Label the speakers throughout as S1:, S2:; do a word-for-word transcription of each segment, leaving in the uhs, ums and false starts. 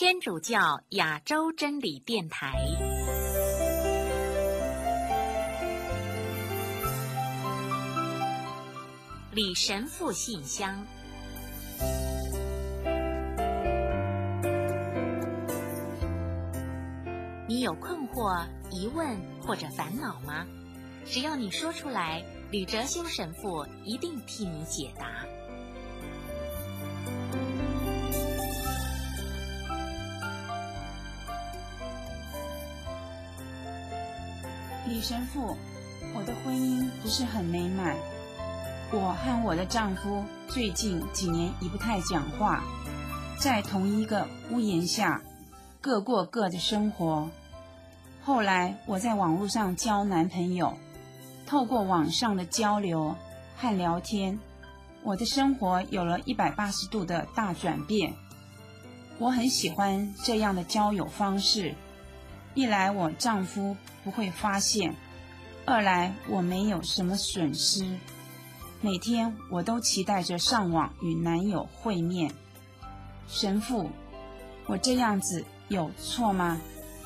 S1: 天主教亚洲真理电台。李神父信箱。你有困惑、疑问或者烦恼吗？只要你说出来，吕哲修神父一定替你解答。
S2: 李神父，我的婚姻不是很美满，我和我的丈夫最近几年已不太讲话，在同一个屋檐下各过各的生活。后来我在网络上交男朋友，透过网上的交流和聊天，我的生活有了一百八十度的大转变。我很喜欢这样的交友方式，一来我丈夫不会发现，二来我没有什么损失。每天我都期待着上网与男友会面。神父，我这样子有错吗？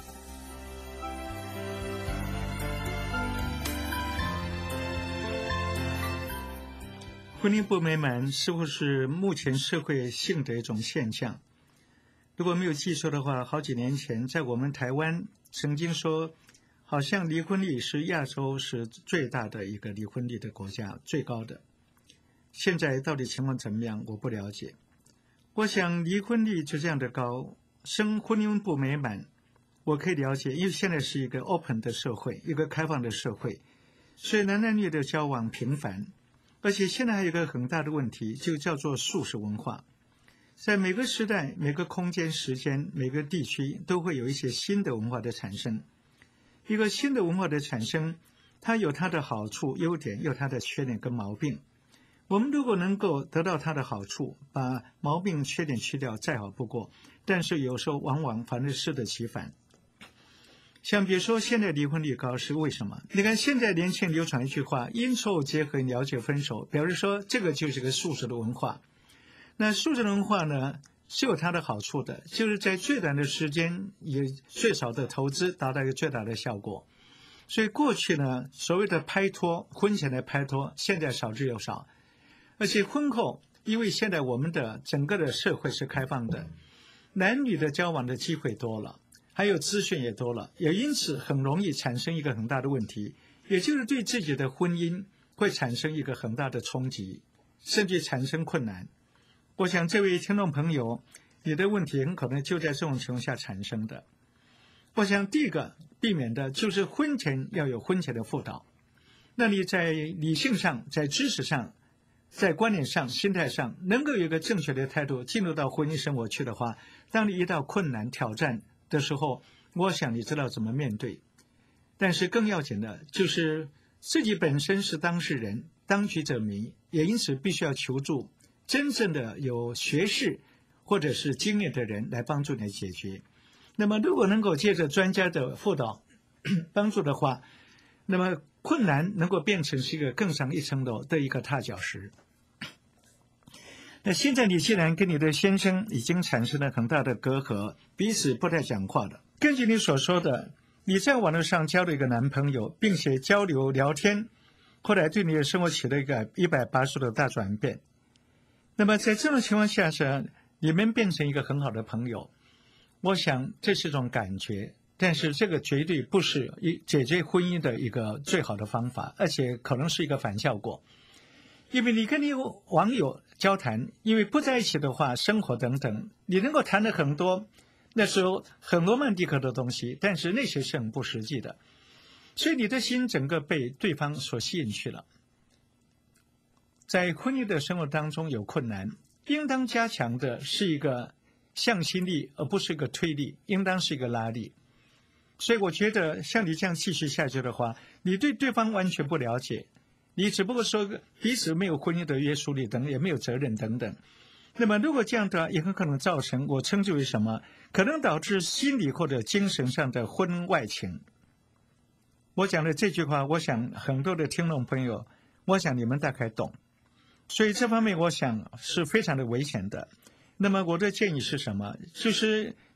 S3: 婚姻不美满似乎是目前社会性的一种现象。如果没有记错的话，好几年前在我们台湾曾经说，好像离婚率是亚洲是最大的一个离婚率的国家，最高的。现在到底情况怎么样，我不了解。我想离婚率就这样的高，生婚姻不美满，我可以了解，因为现在是一个 open 的社会，一个开放的社会，所以男男女的交往频繁。而且现在还有一个很大的问题，就叫做素食文化。在每个时代、每个空间、时间、每个地区，都会有一些新的文化的产生。一个新的文化的产生，它有它的好处、优点，有它的缺点跟毛病。我们如果能够得到它的好处，把毛病、缺点去掉，再好不过。但是有时候往往反而适得其反。像比如说现在离婚率高是为什么？你看现在年轻人流传一句话，因错误结合了解分手，表示说这个就是个素食的文化。那素食的文化呢是有它的好处的，就是在最短的时间以最少的投资达到一个最大的效果。所以过去呢所谓的拍拖，婚前的拍拖现在少之又少，而且婚后因为现在我们的整个的社会是开放的，男女的交往的机会多了，还有资讯也多了，也因此很容易产生一个很大的问题，也就是对自己的婚姻会产生一个很大的冲击，甚至产生困难。我想这位听众朋友，你的问题很可能就在这种情况下产生的。我想第一个避免的就是婚前要有婚前的辅导，那你在理性上、在知识上、在观念上、心态上能够有一个正确的态度进入到婚姻生活去的话，当你遇到困难挑战的时候，我想你知道怎么面对。但是更要紧的就是自己本身是当事人，当局者迷，也因此必须要求助真正的有学识或者是经验的人来帮助你解决。那么如果能够借着专家的辅导帮助的话，那么困难能够变成是一个更上一层楼的一个踏脚石。那现在你既然跟你的先生已经产生了很大的隔阂，彼此不太讲话了，根据你所说的，你在网络上交了一个男朋友，并且交流聊天，后来对你的生活起了一个一百八十度的大转变。那么在这种情况下是你们变成一个很好的朋友，我想这是一种感觉，但是这个绝对不是一解决婚姻的一个最好的方法，而且可能是一个反效果。因为你跟你网友交谈，因为不在一起的话，生活等等，你能够谈的很多那时候很罗曼蒂克的东西，但是那些是很不实际的，所以你的心整个被对方所吸引去了。在婚姻的生活当中有困难，应当加强的是一个向心力，而不是一个推力，应当是一个拉力。所以我觉得像你这样继续下去的话，你对对方完全不了解，你只不过说彼此没有婚姻的约束力等，也没有责任等等。那么如果这样的话，也很可能造成我称之为什么，可能导致心理或者精神上的婚外情。我讲的这句话，我想很多的听众朋友，我想你们大概懂。所以这方面我想是非常的危险的。那么我的建议是什么？就是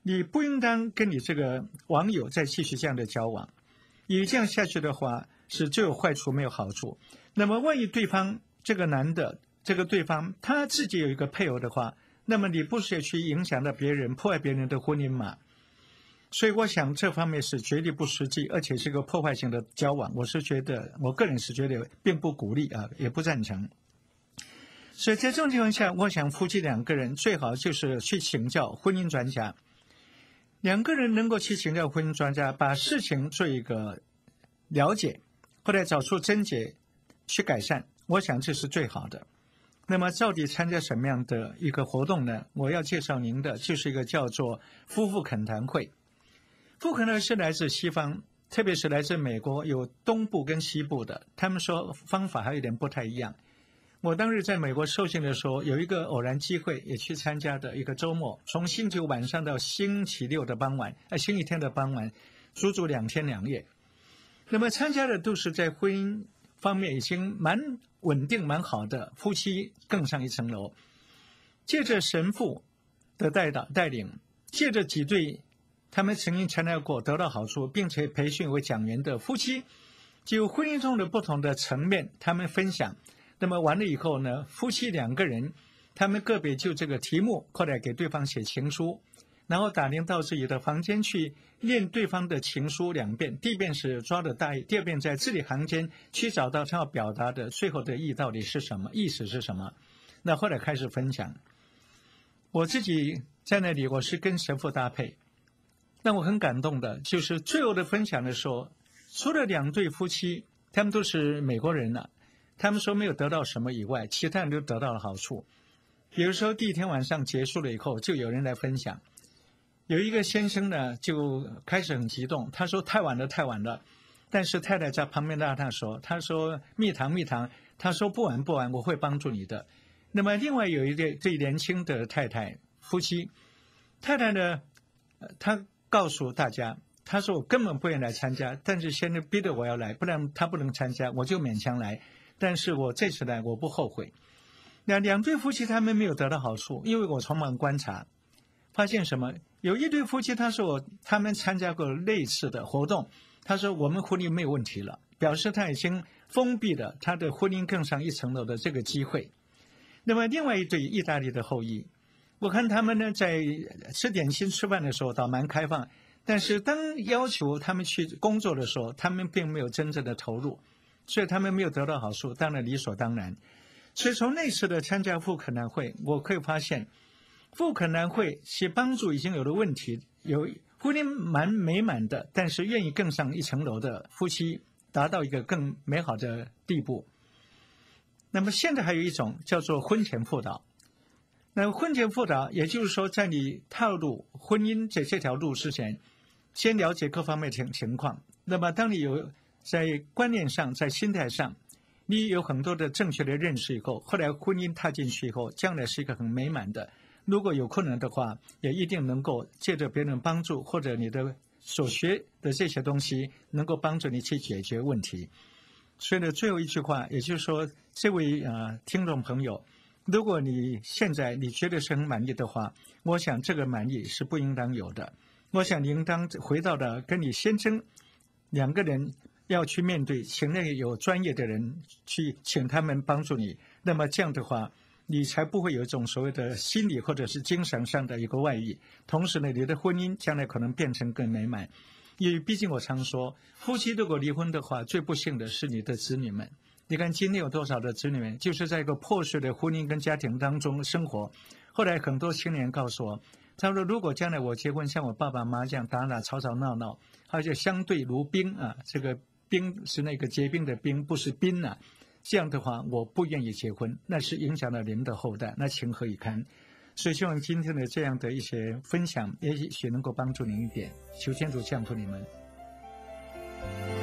S3: 你不应当跟你这个网友再继续这样的交往，你这样下去的话是只有坏处没有好处。那么万一对方这个男的这个对方他自己有一个配偶的话，那么你不是也去影响到别人，破坏别人的婚姻吗？所以我想这方面是绝对不实际，而且是个破坏性的交往。我是觉得，我个人是觉得并不鼓励啊，也不赞成。所以在这种情况下，我想夫妻两个人最好就是去请教婚姻专家，两个人能够去请教婚姻专家，把事情做一个了解，后来找出症结去改善，我想这是最好的。那么到底参加什么样的一个活动呢？我要介绍您的就是一个叫做夫妇恳谈会。夫妇呢是来自西方，特别是来自美国，有东部跟西部的，他们说方法还有点不太一样。我当日在美国受训的时候，有一个偶然机会也去参加的一个周末，从星期五晚上到星期六的傍晚，呃，星期天的傍晚，足足两天两夜。那么参加的都是在婚姻方面已经蛮稳定、蛮好的夫妻，更上一层楼。借着神父的带导带领，借着几对他们曾经参加过得到好处，并且培训为讲员的夫妻，就婚姻中的不同的层面，他们分享。那么完了以后呢，夫妻两个人，他们个别就这个题目，后来给对方写情书，然后打听到自己的房间去念对方的情书两遍，第一遍是抓的大意，第二遍在字里行间去找到他要表达的最后的意到底是什么，意思是什么。那后来开始分享，我自己在那里我是跟神父搭配。让我很感动的就是最后的分享的时候，除了两对夫妻，他们都是美国人了、啊，他们说没有得到什么以外，其他人都得到了好处。比如说第一天晚上结束了以后，就有人来分享，有一个先生呢就开始很激动，他说太晚了太晚了，但是太太在旁边让他说，他说蜜糖蜜糖，他说不晚不晚，我会帮助你的。那么另外有一对最年轻的太太夫妻，太太呢他告诉大家，他说我根本不愿意来参加，但是先生逼得我要来，不然他不能参加，我就勉强来。但是我这次来我不后悔。那两对夫妻他们没有得到好处，因为我从旁观察，发现什么？有一对夫妻他说我他们参加过类似的活动，他说我们婚姻没有问题了，表示他已经封闭了他的婚姻更上一层楼的这个机会。那么另外一对意大利的后裔，我看他们呢在吃点心吃饭的时候倒蛮开放，但是当要求他们去工作的时候，他们并没有真正的投入，所以他们没有得到好处，当然理所当然。所以从那次的参加妇恳谈会，我可以发现妇恳谈会是帮助已经有的问题，有婚姻蛮美满的，但是愿意更上一层楼的夫妻达到一个更美好的地步。那么现在还有一种叫做婚前辅导。那婚前辅导也就是说，在你踏入婚姻这这条路之前，先了解各方面情情况。那么当你有在观念上在心态上你有很多的正确的认识以后，后来婚姻踏进去以后，将来是一个很美满的。如果有困难的话，也一定能够借着别人帮助，或者你的所学的这些东西能够帮助你去解决问题。所以呢，最后一句话，也就是说，这位呃听众朋友，如果你现在你觉得是很满意的话，我想这个满意是不应当有的。我想你应当回到的跟你先生两个人要去面对，请那有专业的人去请他们帮助你。那么这样的话，你才不会有一种所谓的心理或者是精神上的一个外溢。同时呢，你的婚姻将来可能变成更美满。因为毕竟我常说，夫妻如果离婚的话，最不幸的是你的子女们。你看今天有多少的子女们就是在一个破碎的婚姻跟家庭当中生活。后来很多青年告诉我，他说如果将来我结婚像我爸爸妈妈这样打打吵吵闹闹，而且相对如冰啊，这个冰是那个结冰的冰，不是冰啊，这样的话我不愿意结婚，那是影响了您的后代，那情何以堪。所以希望今天的这样的一些分享也许能够帮助您一点，求天主降福你们。